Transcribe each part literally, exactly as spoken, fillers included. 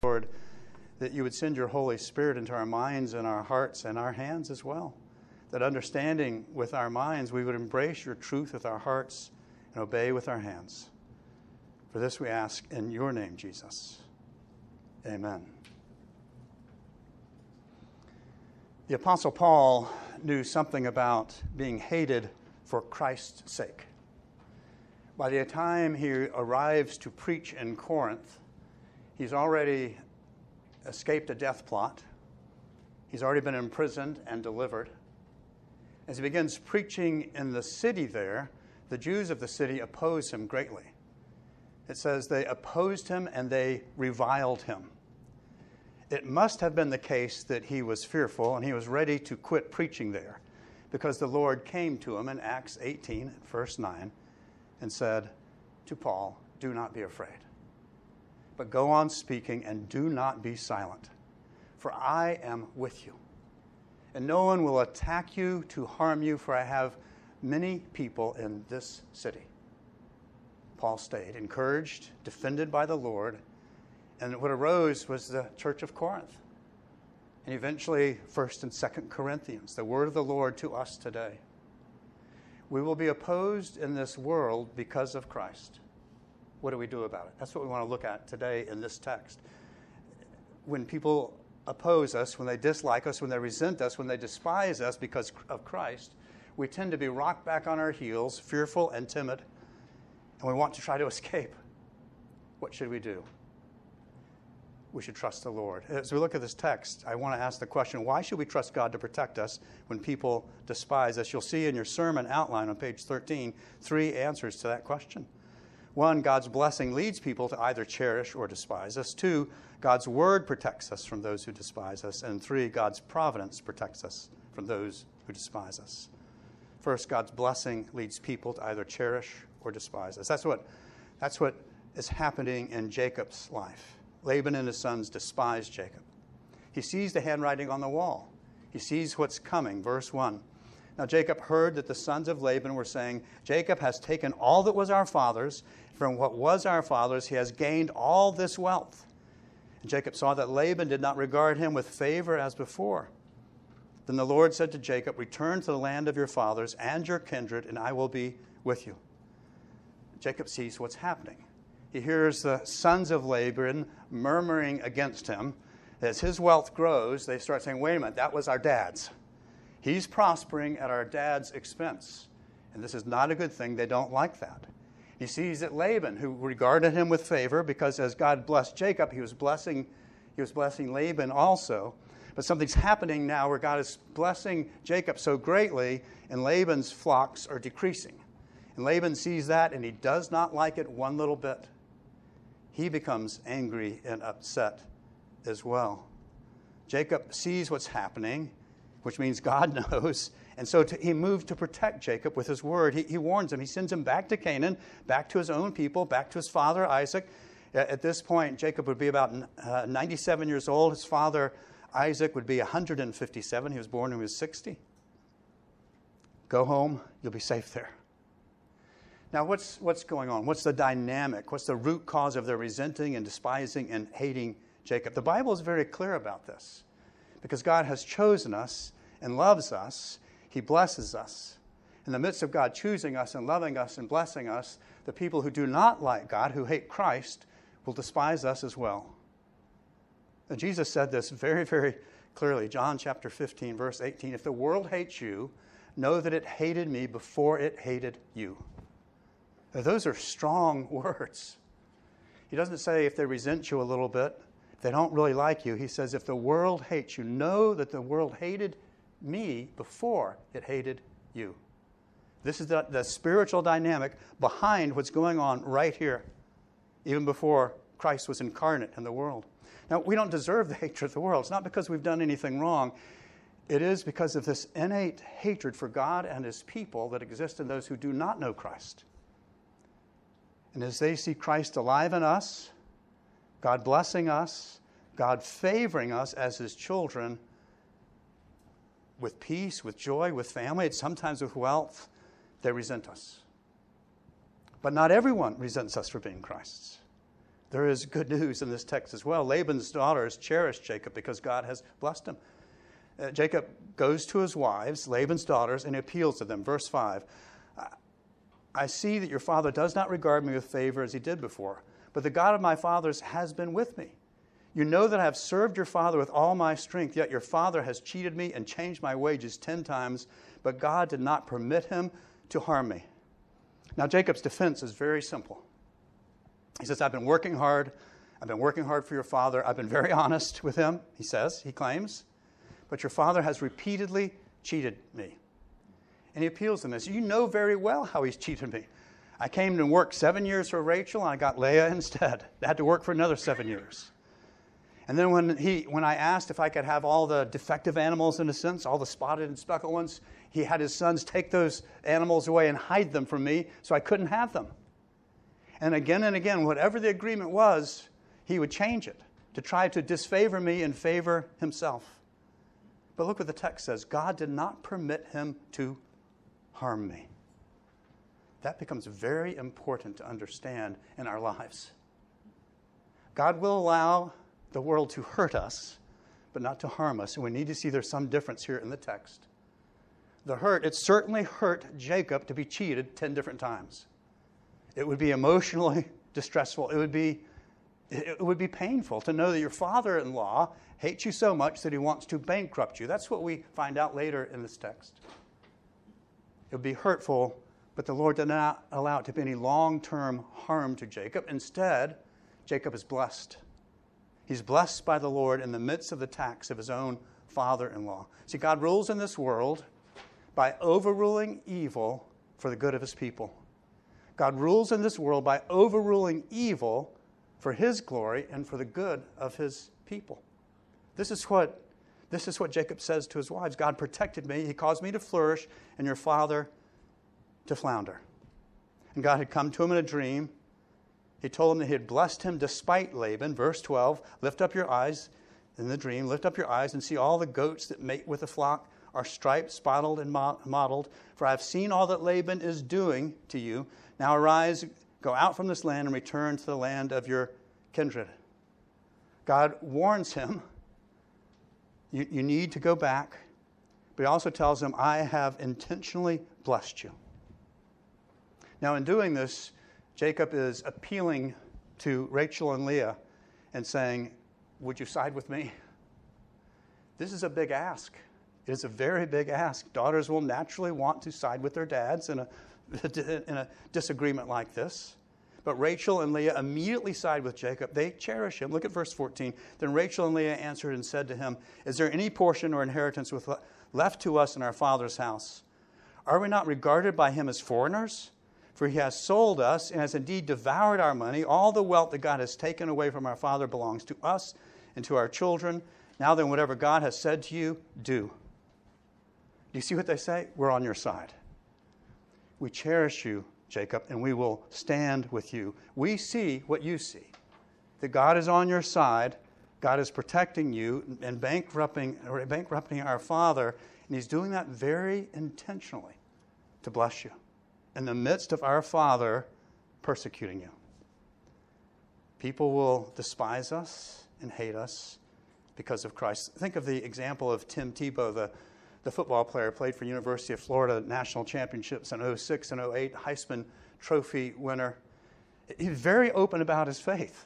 Lord, that you would send your Holy Spirit into our minds and our hearts and our hands as well. That understanding with our minds, we would embrace your truth with our hearts and obey with our hands. For this we ask in your name, Jesus. Amen. The Apostle Paul knew something about being hated for Christ's sake. By the time he arrives to preach in Corinth, he's already escaped a death plot. He's already been imprisoned and delivered. As he begins preaching in the city there, the Jews of the city oppose him greatly. It says they opposed him and they reviled him. It must have been the case that he was fearful and he was ready to quit preaching there, because the Lord came to him in Acts eighteen, verse nine, and said to Paul, "Do not be afraid, but go on speaking and do not be silent, for I am with you. And no one will attack you to harm you, for I have many people in this city." Paul stayed, encouraged, defended by the Lord, and what arose was the church of Corinth, and eventually First and Second Corinthians, the word of the Lord to us today. We will be opposed in this world because of Christ. What do we do about it? That's what we want to look at today in this text. When people oppose us, when they dislike us, when they resent us, when they despise us because of Christ, we tend to be rocked back on our heels, fearful and timid, and we want to try to escape. What should we do? We should trust the Lord. As we look at this text, I want to ask the question, why should we trust God to protect us when people despise us? You'll see in your sermon outline on page thirteen, three answers to that question. One, God's blessing leads people to either cherish or despise us. Two, God's word protects us from those who despise us. And three, God's providence protects us from those who despise us. First, God's blessing leads people to either cherish or despise us. That's what, that's what is happening in Jacob's life. Laban and his sons despise Jacob. He sees the handwriting on the wall. He sees what's coming. Verse one. Now Jacob heard that the sons of Laban were saying, "Jacob has taken all that was our father's. From what was our father's, he has gained all this wealth." And Jacob saw that Laban did not regard him with favor as before. Then the Lord said to Jacob, "Return to the land of your fathers and your kindred, and I will be with you." Jacob sees what's happening. He hears the sons of Laban murmuring against him. As his wealth grows, they start saying, "Wait a minute, that was our dad's. He's prospering at our dad's expense. And this is not a good thing. They don't like that." He sees that Laban, who regarded him with favor, because as God blessed Jacob, he was blessing, he was blessing Laban also. But something's happening now where God is blessing Jacob so greatly, and Laban's flocks are decreasing. And Laban sees that, and he does not like it one little bit. He becomes angry and upset as well. Jacob sees what's happening, which means God knows. And so to, he moved to protect Jacob with his word. He, he warns him. He sends him back to Canaan, back to his own people, back to his father Isaac. At this point, Jacob would be about uh, ninety-seven years old. His father Isaac would be one hundred fifty-seven. He was born when he was sixty. Go home. You'll be safe there. Now, what's, what's going on? What's the dynamic? What's the root cause of their resenting and despising and hating Jacob? The Bible is very clear about this. Because God has chosen us and loves us, he blesses us. In the midst of God choosing us and loving us and blessing us, the people who do not like God, who hate Christ, will despise us as well. And Jesus said this very, very clearly. John chapter fifteen, verse eighteen. "If the world hates you, know that it hated me before it hated you." Now, those are strong words. He doesn't say if they resent you a little bit, if they don't really like you. He says, if the world hates you, know that the world hated me before it hated you. This is the, the spiritual dynamic behind what's going on right here, even before Christ was incarnate in the world. Now, we don't deserve the hatred of the world. It's not because we've done anything wrong. It is because of this innate hatred for God and his people that exists in those who do not know Christ. And as they see Christ alive in us, God blessing us, God favoring us as his children with peace, with joy, with family, and sometimes with wealth, they resent us. But not everyone resents us for being Christ's. there is good news in this text as well. Laban's daughters cherish Jacob because God has blessed him. Uh, Jacob goes to his wives, Laban's daughters, and he appeals to them. Verse five, I see that your father does not regard me with favor as he did before, but the God of my fathers has been with me. You know that I have served your father with all my strength, yet your father has cheated me and changed my wages ten times, but God did not permit him to harm me. Now, Jacob's defense is very simple. He says, I've been working hard. I've been working hard for your father. I've been very honest with him, he says, he claims. But your father has repeatedly cheated me. And he appeals to this. You know very well how he's cheated me. I came and worked seven years for Rachel, and I got Leah instead. I had to work for another seven years. And then when he, when I asked if I could have all the defective animals, in a sense, all the spotted and speckled ones, he had his sons take those animals away and hide them from me so I couldn't have them. And again and again, whatever the agreement was, he would change it to try to disfavor me and favor himself. But look what the text says. God did not permit him to harm me. That becomes very important to understand in our lives. God will allow the world to hurt us, but not to harm us. And we need to see there's some difference here in the text. The hurt, it certainly hurt Jacob to be cheated ten different times. It would be emotionally distressful. It would be, it would be painful to know that your father-in-law hates you so much that he wants to bankrupt you. That's what we find out later in this text. It would be hurtful, but the Lord did not allow it to be any long-term harm to Jacob. Instead, Jacob is blessed. He's blessed by the Lord in the midst of the attacks of his own father-in-law. See, God rules in this world by overruling evil for the good of his people. God rules in this world by overruling evil for his glory and for the good of his people. This is what, this is what Jacob says to his wives. God protected me. He caused me to flourish and your father to flounder. And God had come to him in a dream. He told him that he had blessed him despite Laban. Verse twelve, lift up your eyes in the dream, lift up your eyes and see all the goats that mate with the flock are striped, spotted, and mottled. For I have seen all that Laban is doing to you. Now arise, go out from this land and return to the land of your kindred. God warns him, you, you need to go back. But he also tells him, I have intentionally blessed you. Now in doing this, Jacob is appealing to Rachel and Leah and saying, would you side with me? This is a big ask. It is a very big ask. Daughters will naturally want to side with their dads in a, in a disagreement like this. But Rachel and Leah immediately side with Jacob. They cherish him. Look at verse fourteen. Then Rachel and Leah answered and said to him, is there any portion or inheritance with left to us in our father's house? Are we not regarded by him as foreigners? For he has sold us and has indeed devoured our money. All the wealth that God has taken away from our father belongs to us and to our children. Now then, whatever God has said to you, do. Do you see what they say? We're on your side. We cherish you, Jacob, and we will stand with you. We see what you see, that God is on your side. God is protecting you and bankrupting, or bankrupting our father, and he's doing that very intentionally to bless you in the midst of our father persecuting you. People will despise us and hate us because of Christ. Think of the example of Tim Tebow, the, the football player, played for University of Florida national championships in oh six and oh eight, Heisman Trophy winner. He's very open about his faith.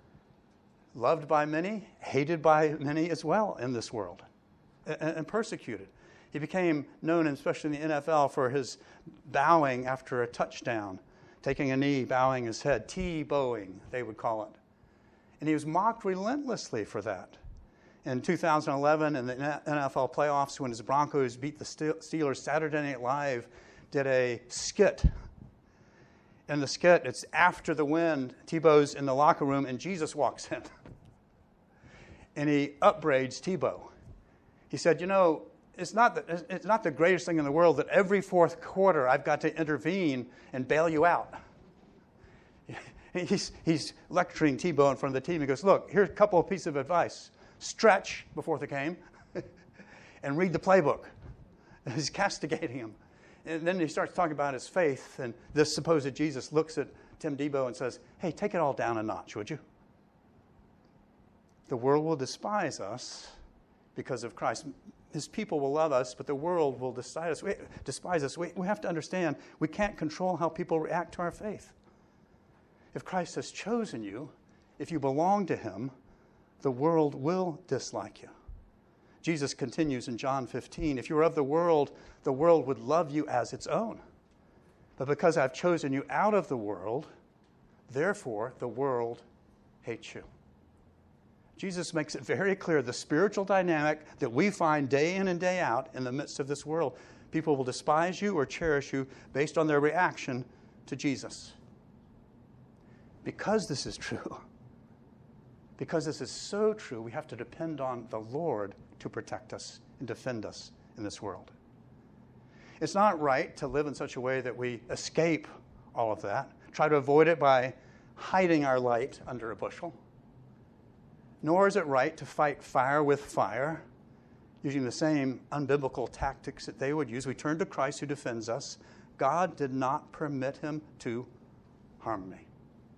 Loved by many, hated by many as well in this world, and, and persecuted. He became known, especially in the N F L, for his bowing after a touchdown, taking a knee, bowing his head, T-bowing, they would call it. And he was mocked relentlessly for that. In two thousand eleven, in the N F L playoffs, when his Broncos beat the Steelers, Saturday Night Live did a skit. In the skit, it's after the win, Tebow's in the locker room, and Jesus walks in. And he upbraids Tebow. He said, you know, It's not, the, it's not the greatest thing in the world that every fourth quarter I've got to intervene and bail you out. He's, he's lecturing Tebow in front of the team. He goes, look, here's a couple of pieces of advice. Stretch before the game and read the playbook. He's castigating him. And then he starts talking about his faith. And this supposed Jesus looks at Tim Tebow and says, hey, take it all down a notch, would you? The world will despise us because of Christ. His people will love us, but the world will despise us. We, despise us. We, we have to understand we can't control how people react to our faith. If Christ has chosen you, if you belong to him, the world will dislike you. Jesus continues in John fifteen, if you were of the world, the world would love you as its own. But because I've chosen you out of the world, therefore the world hates you. Jesus makes it very clear the spiritual dynamic that we find day in and day out in the midst of this world. People will despise you or cherish you based on their reaction to Jesus. Because this is true, because this is so true, we have to depend on the Lord to protect us and defend us in this world. It's not right to live in such a way that we escape all of that, try to avoid it by hiding our light under a bushel. Nor is it right to fight fire with fire, using the same unbiblical tactics that they would use. We turn to Christ who defends us. God did not permit him to harm me.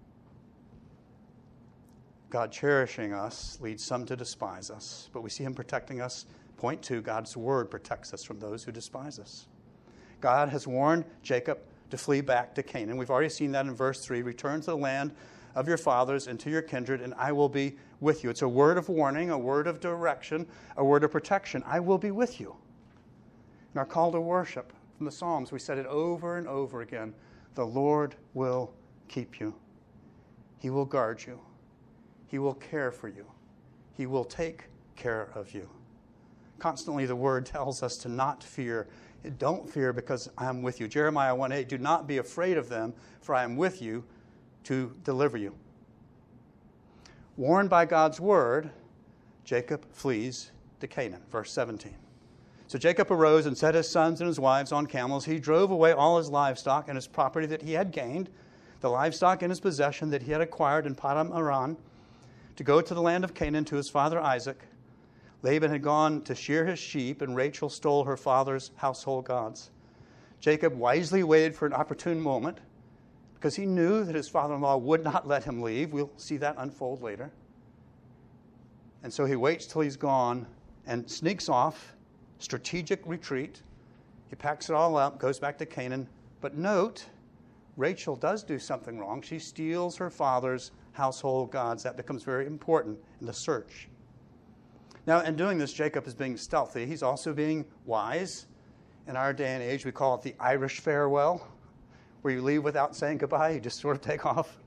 God cherishing us leads some to despise us, but we see him protecting us. Point two, God's word protects us from those who despise us. God has warned Jacob to flee back to Canaan. We've already seen that in verse three. Return to the land of your fathers and to your kindred, and I will be with you. It's a word of warning, a word of direction, a word of protection. I will be with you. In our call to worship from the Psalms, we said it over and over again. The Lord will keep you. He will guard you. He will care for you. He will take care of you. Constantly the word tells us to not fear. Don't fear because I am with you. Jeremiah one eight, do not be afraid of them, for I am with you to deliver you. Warned by God's word, Jacob flees to Canaan. Verse seventeen. So Jacob arose and set his sons and his wives on camels. He drove away all his livestock and his property that he had gained, the livestock in his possession that he had acquired in Paddan Aram, to go to the land of Canaan to his father Isaac. Laban had gone to shear his sheep, and Rachel stole her father's household gods. Jacob wisely waited for an opportune moment because he knew that his father-in-law would not let him leave. We'll see that unfold later. And so he waits till he's gone and sneaks off, strategic retreat. He packs it all up, goes back to Canaan. But note, Rachel does do something wrong. She steals her father's household gods. That becomes very important in the search. Now, in doing this, Jacob is being stealthy. He's also being wise. In our day and age, we call it the Irish farewell, where you leave without saying goodbye. You just sort of take off.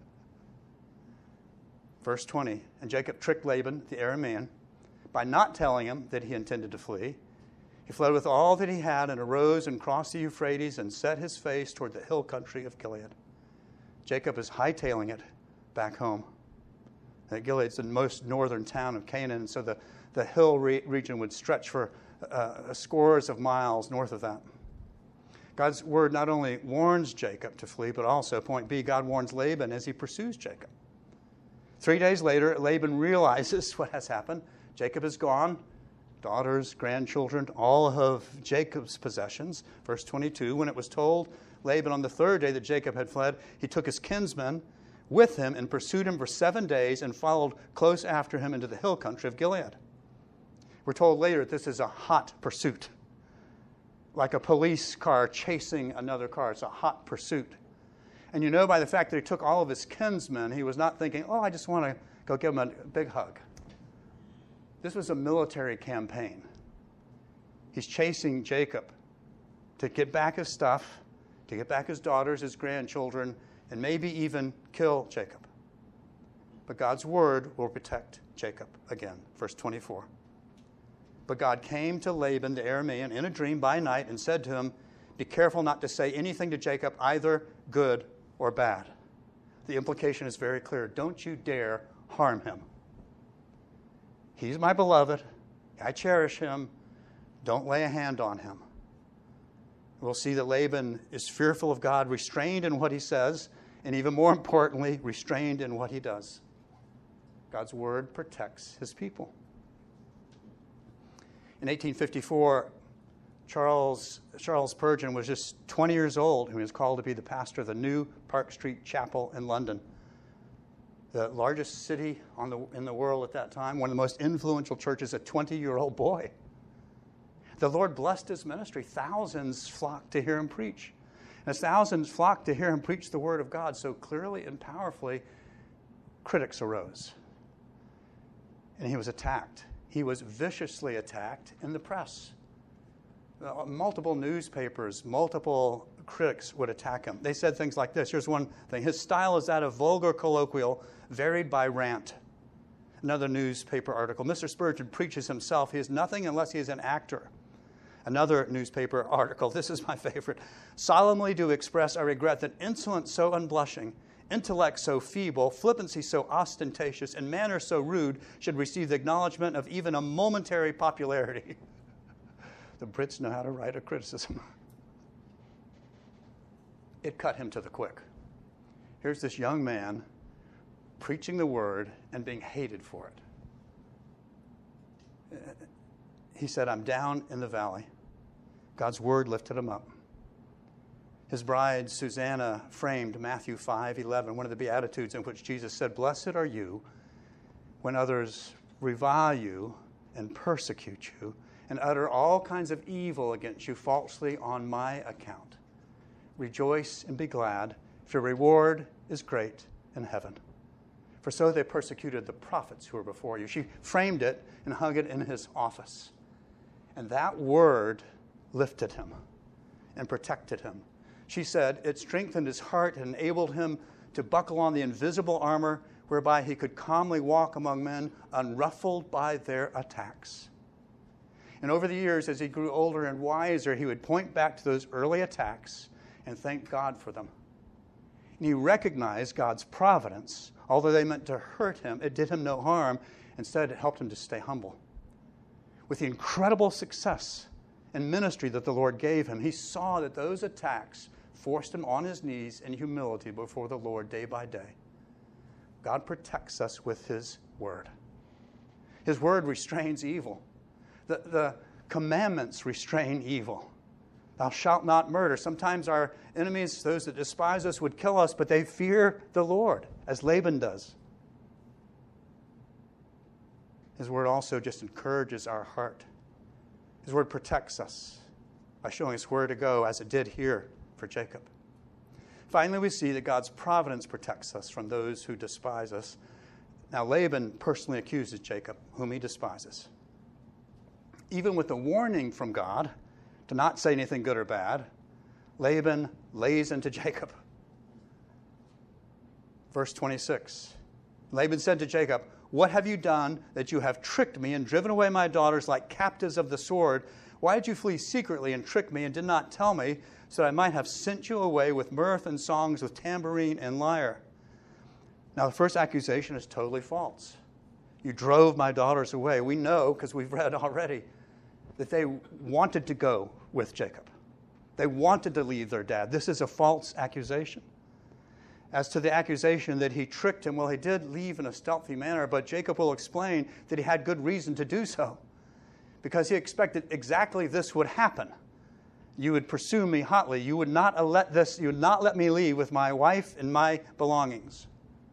Verse twenty, and Jacob tricked Laban, the Aramean, by not telling him that he intended to flee. He fled with all that he had and arose and crossed the Euphrates and set his face toward the hill country of Gilead. Jacob is hightailing it back home. Uh, Gilead's the most northern town of Canaan, and so the, the hill re- region would stretch for uh, scores of miles north of that. God's word not only warns Jacob to flee, but also, point B, God warns Laban as he pursues Jacob. Three days later, Laban realizes what has happened. Jacob is gone. Daughters, grandchildren, all of Jacob's possessions. Verse twenty-two, when it was told Laban on the third day that Jacob had fled, he took his kinsmen with him and pursued him for seven days and followed close after him into the hill country of Gilead. We're told later that this is a hot pursuit, like a police car chasing another car. It's a hot pursuit. And you know by the fact that he took all of his kinsmen, he was not thinking, oh, I just want to go give him a big hug. This was a military campaign. He's chasing Jacob to get back his stuff, to get back his daughters, his grandchildren, and maybe even kill Jacob. But God's word will protect Jacob again. Verse twenty-four. But God came to Laban the Aramean in a dream by night and said to him, be careful not to say anything to Jacob, either good or bad. The implication is very clear. Don't you dare harm him. He's my beloved. I cherish him. Don't lay a hand on him. We'll see that Laban is fearful of God, restrained in what he says, and even more importantly, restrained in what he does. God's word protects his people. In eighteen fifty-four, Charles, Charles Spurgeon was just twenty years old, and he was called to be the pastor of the New Park Street Chapel in London. the largest city on the, in the world at that time, one of the most influential churches, a twenty-year-old boy. The Lord blessed his ministry. Thousands flocked to hear him preach. As thousands flocked to hear him preach the word of God so clearly and powerfully, critics arose. And he was attacked. He was viciously attacked in the press. Uh, multiple newspapers, multiple critics would attack him. They said things like this. Here's one thing. His style is that of vulgar colloquial, varied by rant. Another newspaper article. Mister Spurgeon preaches himself. He is nothing unless he is an actor. Another newspaper article. This is my favorite. Solemnly do express our regret that insolence so unblushing, intellect so feeble, flippancy so ostentatious, and manner so rude should receive the acknowledgement of even a momentary popularity. The Brits know how to write a criticism. It cut him to the quick. Here's this young man preaching the word and being hated for it. He said, I'm down in the valley. God's word lifted him up. His bride, Susanna, framed Matthew five eleven, one of the Beatitudes in which Jesus said, blessed are you when others revile you and persecute you and utter all kinds of evil against you falsely on my account. Rejoice and be glad, for your reward is great in heaven. For so they persecuted the prophets who were before you. She framed it and hung it in his office. And that word lifted him and protected him. She said it strengthened his heart and enabled him to buckle on the invisible armor whereby he could calmly walk among men unruffled by their attacks. And over the years, as he grew older and wiser, he would point back to those early attacks and thank God for them. And he recognized God's providence. Although they meant to hurt him, it did him no harm. Instead, it helped him to stay humble. With the incredible success and ministry that the Lord gave him, he saw that those attacks forced him on his knees in humility before the Lord day by day. God protects us with his word. His word restrains evil. The, the commandments restrain evil. Thou shalt not murder. Sometimes our enemies, those that despise us, would kill us, but they fear the Lord, as Laban does. His word also just encourages our heart. His word protects us by showing us where to go, as it did here for Jacob. Finally, we see that God's providence protects us from those who despise us. Now, Laban personally accuses Jacob, whom he despises. Even with the warning from God to not say anything good or bad, Laban lays into Jacob. Verse twenty-six. Laban said to Jacob, what have you done that you have tricked me and driven away my daughters like captives of the sword? Why did you flee secretly and trick me and did not tell me, so that I might have sent you away with mirth and songs, with tambourine and lyre? Now, the first accusation is totally false. You drove my daughters away. We know, because we've read already, that they wanted to go with Jacob. They wanted to leave their dad. This is a false accusation. As to the accusation that he tricked him, well, he did leave in a stealthy manner, but Jacob will explain that he had good reason to do so, because he expected exactly this would happen. You would pursue me hotly. You would not let this, you would not let me leave with my wife and my belongings.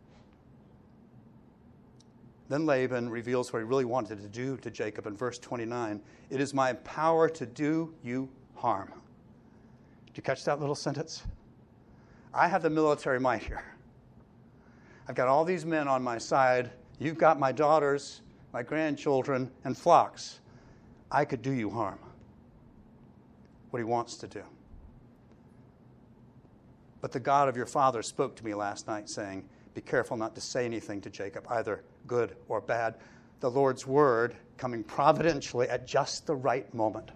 Then Laban reveals what he really wanted to do to Jacob in verse twenty-nine. It is my power to do you harm. Did you catch that little sentence? I have the military might here. I've got all these men on my side. You've got my daughters, my grandchildren, and flocks. I could do you harm. What he wants to do. But the God of your father spoke to me last night, saying, be careful not to say anything to Jacob, either good or bad. The Lord's word coming providentially at just the right moment.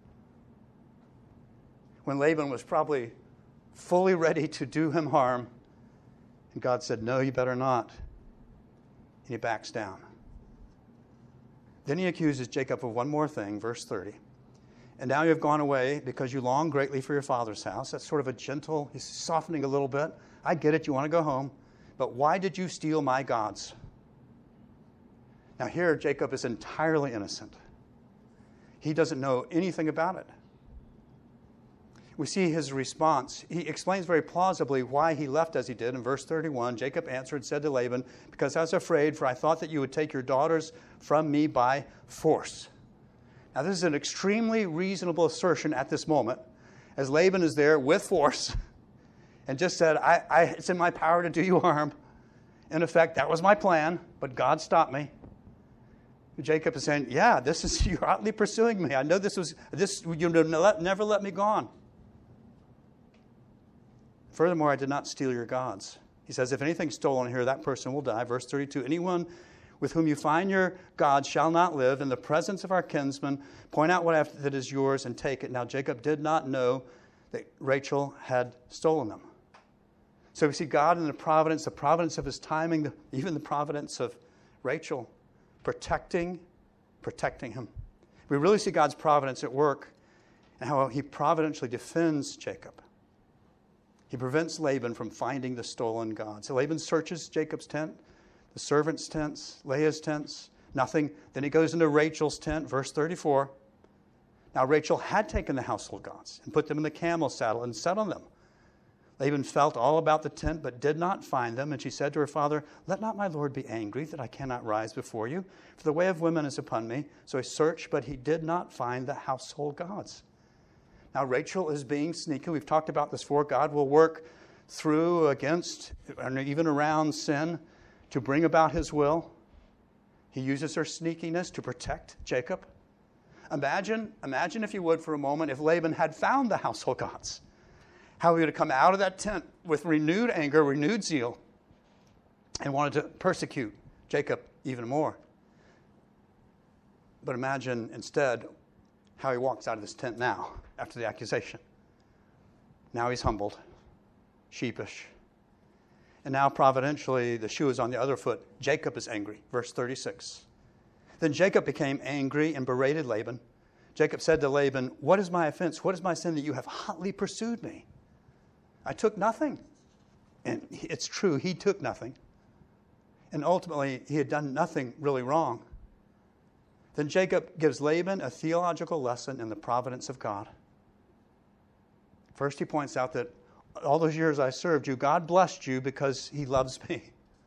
When Laban was probably fully ready to do him harm, and God said, no, you better not. And he backs down. Then he accuses Jacob of one more thing, verse thirty. And now you have gone away because you long greatly for your father's house. That's sort of a gentle, he's softening a little bit. I get it, you want to go home. But why did you steal my gods? Now here, Jacob is entirely innocent. He doesn't know anything about it. we see his response. He explains very plausibly why he left as he did. In verse thirty-one, Jacob answered and said to Laban, because I was afraid, for I thought that you would take your daughters from me by force. Now, this is an extremely reasonable assertion at this moment, as Laban is there with force and just said, I, I, it's in my power to do you harm. In effect, that was my plan, but God stopped me. Jacob is saying, yeah, this is, you're hotly pursuing me. I know this was, this, you never let me go on. Furthermore, I did not steal your gods. He says, if anything's stolen here, that person will die. Verse thirty-two, anyone with whom you find your God shall not live. In the presence of our kinsmen, point out what I have that is yours and take it. Now, Jacob did not know that Rachel had stolen them. So we see God in the providence, the providence of his timing, the, even the providence of Rachel protecting, protecting him. We really see God's providence at work and how he providentially defends Jacob. He prevents Laban from finding the stolen gods. So Laban searches Jacob's tent, the servants' tents, Leah's tents, nothing. Then he goes into Rachel's tent, verse thirty-four. Now Rachel had taken the household gods and put them in the camel saddle and sat on them. Laban felt all about the tent, but did not find them. And she said to her father, let not my lord be angry that I cannot rise before you, for the way of women is upon me. So he searched, but he did not find the household gods. Now, Rachel is being sneaky. We've talked about this before. God will work through, against, and even around sin to bring about his will. He uses her sneakiness to protect Jacob. Imagine, imagine if you would for a moment, if Laban had found the household gods. How he would have come out of that tent with renewed anger, renewed zeal, and wanted to persecute Jacob even more. But imagine instead how he walks out of this tent now after the accusation. Now he's humbled, sheepish. And now providentially, the shoe is on the other foot. Jacob is angry. Verse thirty-six. Then Jacob became angry and berated Laban. Jacob said to Laban, what is my offense? What is my sin that you have hotly pursued me? I took nothing. And it's true, he took nothing. And ultimately, he had done nothing really wrong. Then Jacob gives Laban a theological lesson in the providence of God. First, he points out that all those years I served you, God blessed you because he loves me.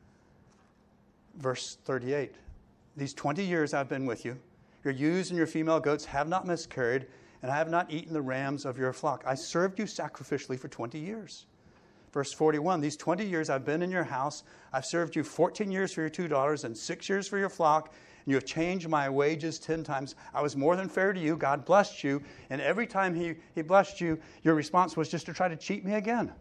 Verse thirty-eight, these twenty years I've been with you. Your ewes and your female goats have not miscarried, and I have not eaten the rams of your flock. I served you sacrificially for twenty years. Verse forty-one, these twenty years I've been in your house. I've served you fourteen years for your two daughters and six years for your flock. And you have changed my wages ten times. I was more than fair to you. God blessed you. And every time he, he blessed you, your response was just to try to cheat me again.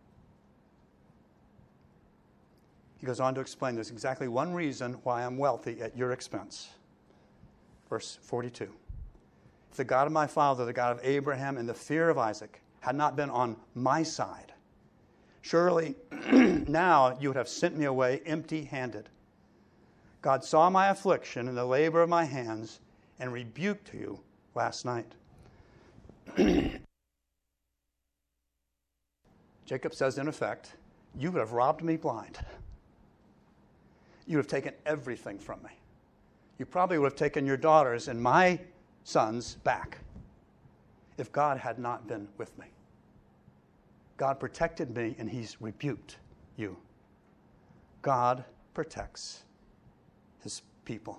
He goes on to explain there's exactly one reason why I'm wealthy at your expense. Verse forty-two. If the God of my father, the God of Abraham, and the fear of Isaac had not been on my side, surely now you would have sent me away empty-handed. God saw my affliction and the labor of my hands and rebuked you last night. Jacob says, in effect, you would have robbed me blind. You would have taken everything from me. You probably would have taken your daughters and my sons back if God had not been with me. God protected me and he's rebuked you. God protects his people.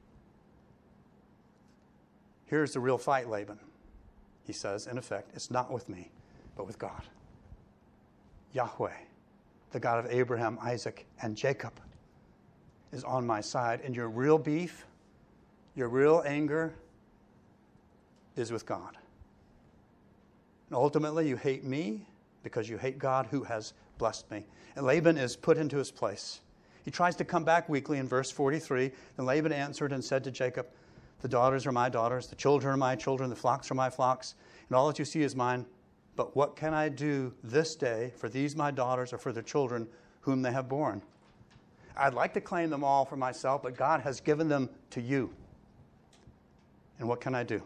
Here's the real fight, Laban. He says, in effect, it's not with me, but with God. Yahweh, the God of Abraham, Isaac, and Jacob, is on my side. And your real beef, your real anger is with God. And ultimately, you hate me because you hate God who has blessed me. And Laban is put into his place. He tries to come back weakly in verse forty-three. Then Laban answered and said to Jacob, the daughters are my daughters, the children are my children, the flocks are my flocks, and all that you see is mine. But what can I do this day for these my daughters or for the children whom they have borne? I'd like to claim them all for myself, but God has given them to you. And what can I do?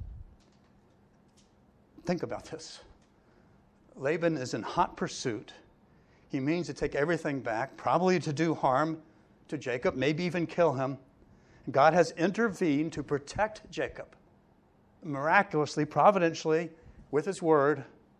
Think about this. Laban is in hot pursuit. He means to take everything back, probably to do harm to Jacob, maybe even kill him. God has intervened to protect Jacob, miraculously, providentially, with his word,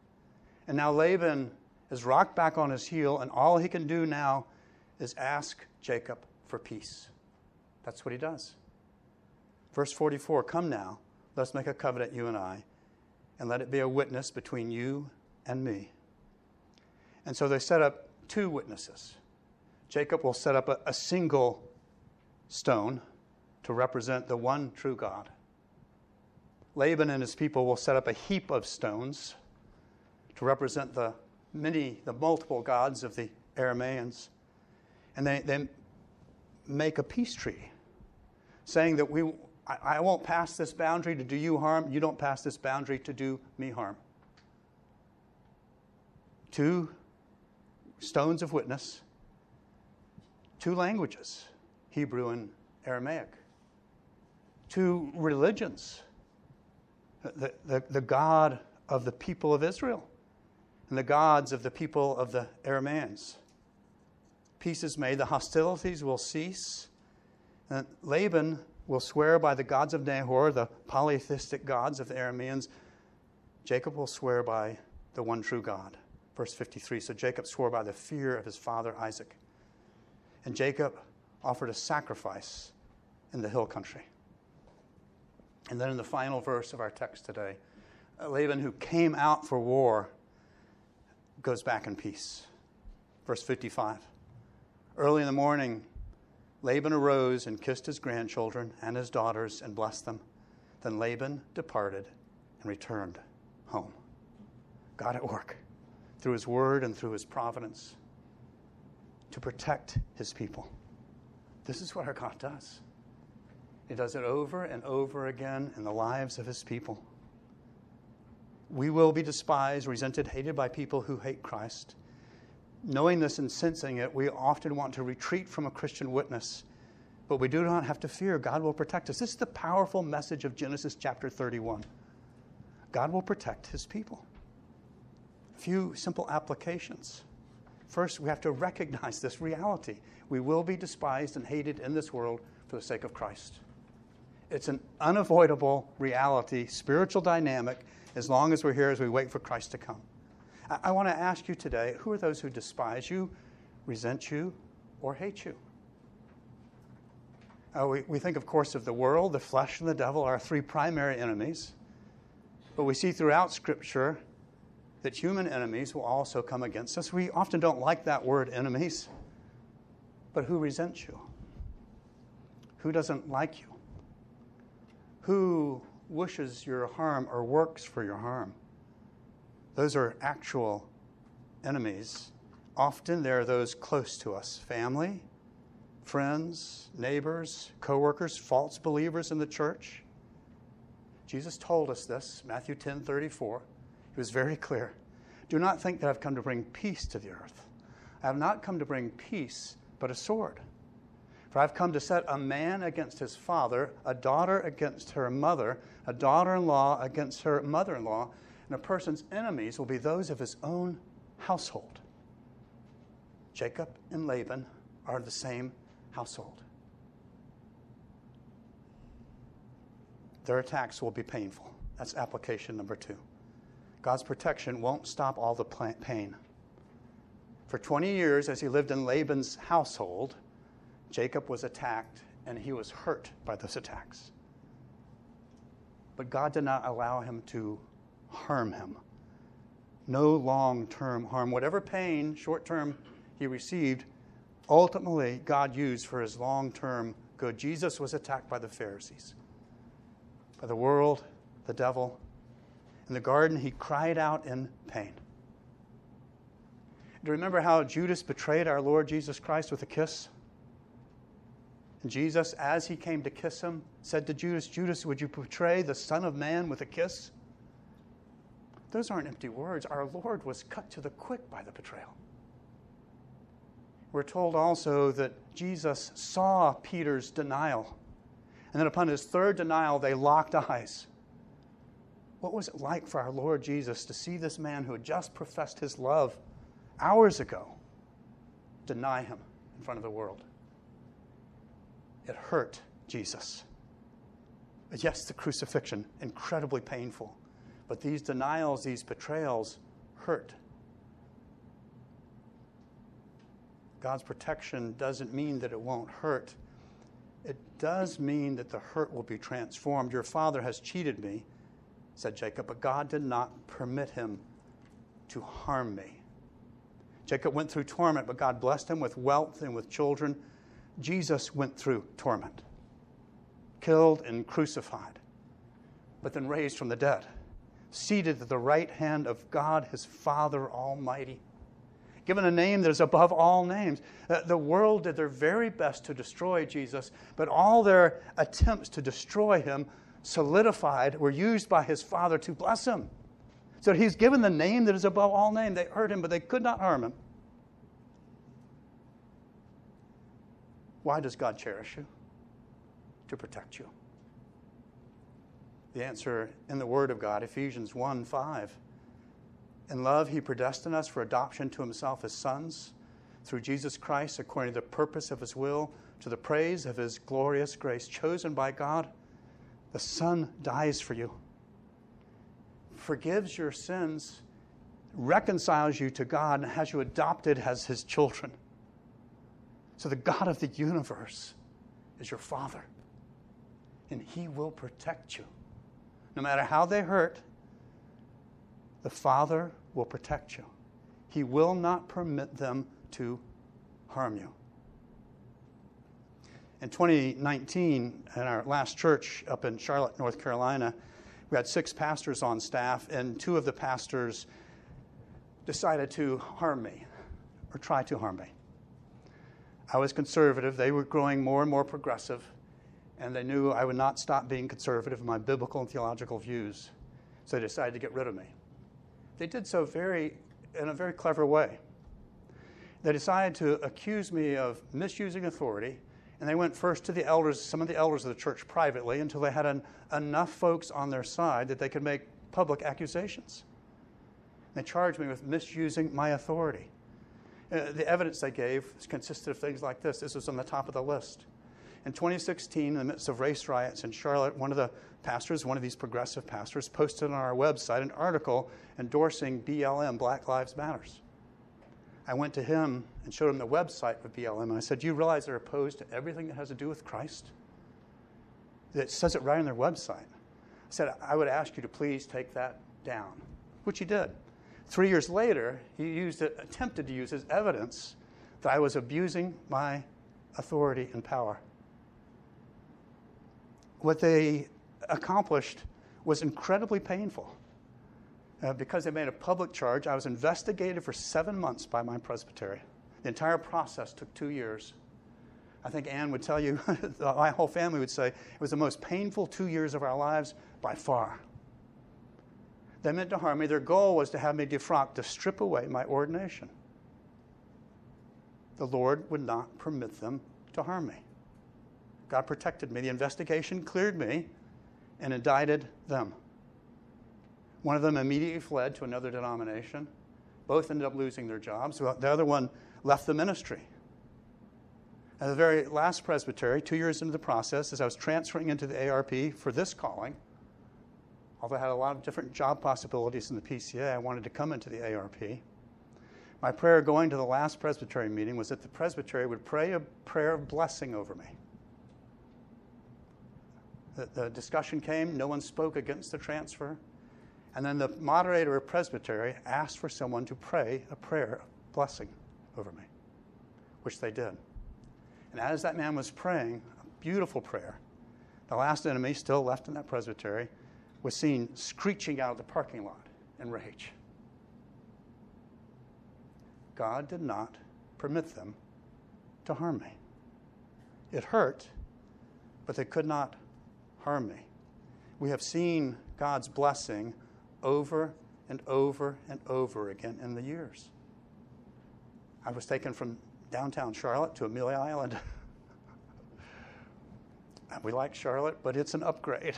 And now Laban is rocked back on his heel, and all he can do now is ask Jacob for peace. That's what he does. Verse forty-four, come now, let's make a covenant, you and I, and let it be a witness between you and me. And so they set up two witnesses. Jacob will set up a, a single stone to represent the one true God. Laban and his people will set up a heap of stones to represent the many, the multiple gods of the Arameans. And they, they make a peace treaty, saying that we, I, I won't pass this boundary to do you harm. You don't pass this boundary to do me harm. Two stones of witness, two languages, Hebrew and Aramaic, two religions, the, the, the God of the people of Israel and the gods of the people of the Arameans. Peace is made, the hostilities will cease, and Laban will swear by the gods of Nahor, the polytheistic gods of the Arameans. Jacob will swear by the one true God. Verse fifty-three, so Jacob swore by the fear of his father Isaac. And Jacob offered a sacrifice in the hill country. And then in the final verse of our text today, Laban, who came out for war, goes back in peace. Verse fifty-five, early in the morning, Laban arose and kissed his grandchildren and his daughters and blessed them. Then Laban departed and returned home. God at work through his word and through his providence to protect his people. This is what our God does. He does it over and over again in the lives of his people. We will be despised, resented, hated by people who hate Christ. Knowing this and sensing it, we often want to retreat from a Christian witness, but we do not have to fear. God will protect us. This is the powerful message of Genesis chapter thirty-one. God will protect his people. A few simple applications. First, we have to recognize this reality. We will be despised and hated in this world for the sake of Christ. It's an unavoidable reality, spiritual dynamic, as long as we're here, as we wait for Christ to come. I, I want to ask you today, who are those who despise you, resent you, or hate you? Uh, we, we think, of course, of the world, the flesh, and the devil, our three primary enemies. But we see throughout Scripture that human enemies will also come against us. We often don't like that word, enemies. But who resents you? Who doesn't like you? Who wishes your harm or works for your harm? Those are actual enemies. Often they're those close to us, family, friends, neighbors, co-workers, false believers in the church. Jesus told us this, Matthew ten thirty-four. He was very clear. Do not think that I've come to bring peace to the earth. I have not come to bring peace, but a sword. For I've come to set a man against his father, a daughter against her mother, a daughter-in-law against her mother-in-law, and a person's enemies will be those of his own household. Jacob and Laban are the same household. Their attacks will be painful. That's application number two. God's protection won't stop all the pain. For twenty years, as he lived in Laban's household, Jacob was attacked, and he was hurt by those attacks. But God did not allow him to harm him. No long-term harm. Whatever pain, short-term, he received, ultimately God used for his long-term good. Jesus was attacked by the Pharisees, by the world, the devil. In the garden, he cried out in pain. Do you remember how Judas betrayed our Lord Jesus Christ with a kiss? And Jesus, as he came to kiss him, said to Judas, Judas, would you betray the Son of Man with a kiss? Those aren't empty words. Our Lord was cut to the quick by the betrayal. We're told also that Jesus saw Peter's denial. And then upon his third denial, they locked eyes. What was it like for our Lord Jesus to see this man who had just professed his love hours ago deny him in front of the world? It hurt Jesus. Yes, the crucifixion, incredibly painful. But these denials, these betrayals, hurt. God's protection doesn't mean that it won't hurt. It does mean that the hurt will be transformed. Your father has cheated me, said Jacob, but God did not permit him to harm me. Jacob went through torment, but God blessed him with wealth and with children. Jesus went through torment, killed and crucified, but then raised from the dead, seated at the right hand of God, his Father Almighty, given a name that is above all names. The world did their very best to destroy Jesus, but all their attempts to destroy him solidified, were used by his Father to bless him. So he's given the name that is above all name. They hurt him, but they could not harm him. Why does God cherish you? To protect you. The answer in the Word of God, Ephesians one five. In love, he predestined us for adoption to himself as sons through Jesus Christ, according to the purpose of his will, to the praise of his glorious grace, chosen by God. The Son dies for you, forgives your sins, reconciles you to God, and has you adopted as his children. So the God of the universe is your Father, and he will protect you. No matter how they hurt, the Father will protect you. He will not permit them to harm you. In twenty nineteen, in our last church up in Charlotte, North Carolina, we had six pastors on staff, and two of the pastors decided to harm me, or try to harm me. I was conservative. They were growing more and more progressive, and they knew I would not stop being conservative in my biblical and theological views, so they decided to get rid of me. They did so very, in a very clever way. They decided to accuse me of misusing authority, and they went first to the elders, some of the elders of the church privately, until they had an, enough folks on their side that they could make public accusations. They charged me with misusing my authority. Uh, the evidence they gave consisted of things like this. This was on the top of the list. In twenty sixteen, in the midst of race riots in Charlotte, one of the pastors, one of these progressive pastors, posted on our website an article endorsing B L M, Black Lives Matters. I went to him and showed him the website of B L M, and I said, "Do you realize they're opposed to everything that has to do with Christ?" It says it right on their website. I said, "I would ask you to please take that down," which he did. Three years later, he used it, attempted to use as evidence that I was abusing my authority and power. What they accomplished was incredibly painful. Uh, because they made a public charge, I was investigated for seven months by my presbytery. The entire process took two years. I think Ann would tell you, my whole family would say, it was the most painful two years of our lives by far. They meant to harm me. Their goal was to have me defrocked, to strip away my ordination. The Lord would not permit them to harm me. God protected me. The investigation cleared me and indicted them. One of them immediately fled to another denomination. Both ended up losing their jobs. The other one left the ministry. At the very last presbytery, two years into the process, as I was transferring into the A R P for this calling, although I had a lot of different job possibilities in the P C A, I wanted to come into the A R P. My prayer going to the last presbytery meeting was that the presbytery would pray a prayer of blessing over me. The, the discussion came, no one spoke against the transfer. And then the moderator of presbytery asked for someone to pray a prayer of blessing over me, which they did. And as that man was praying, a beautiful prayer, the last enemy still left in that presbytery was seen screeching out of the parking lot in rage. God did not permit them to harm me. It hurt, but they could not harm me. We have seen God's blessing over and over and over again in the years. I was taken from downtown Charlotte to Amelia Island. We like Charlotte, but it's an upgrade.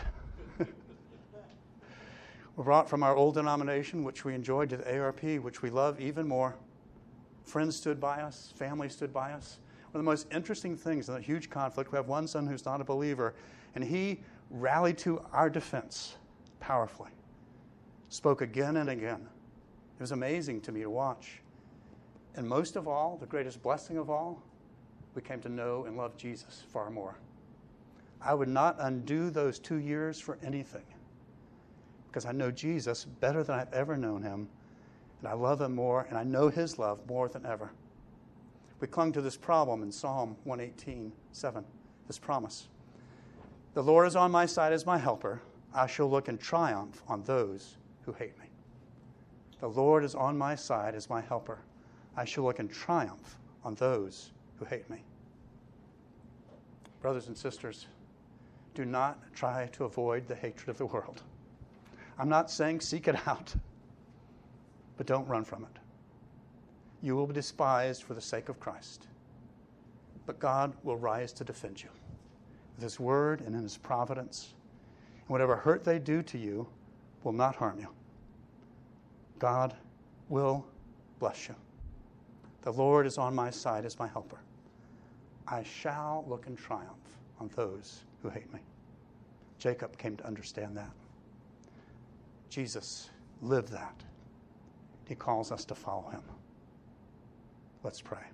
We're brought from our old denomination, which we enjoyed, to the A R P, which we love even more. Friends stood by us. Family stood by us. One of the most interesting things in a huge conflict, we have one son who's not a believer, and he rallied to our defense powerfully. Spoke again and again. was amazing to me to watch. And most of all, the greatest blessing of all, we came to know and love Jesus far more. I would not undo those two years for anything, because I know Jesus better than I've ever known him, and I love him more, and I know his love more than ever. We clung to this problem in Psalm one eighteen, seven, this promise. The Lord is on my side as my helper. I shall look in triumph on those who hate me. The Lord is on my side as my helper. I shall look in triumph on those who hate me. Brothers and sisters, do not try to avoid the hatred of the world. I'm not saying seek it out, but don't run from it. You will be despised for the sake of Christ, but God will rise to defend you with his word and in his providence. And whatever hurt they do to you will not harm you. God will bless you. The Lord is on my side as my helper. I shall look in triumph on those who hate me. Jacob came to understand that. Jesus lived that. He calls us to follow him. Let's pray.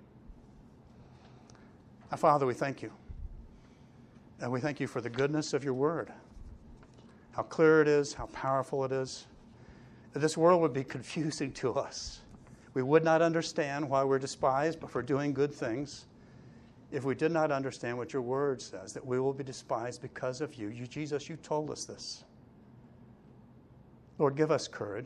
Our Father, we thank you. And we thank you for the goodness of your word. How clear it is, how powerful it is. This world would be confusing to us. We would not understand why we're despised, but for doing good things, if we did not understand what your word says, that we will be despised because of you. You, Jesus, you told us this. Lord, give us courage.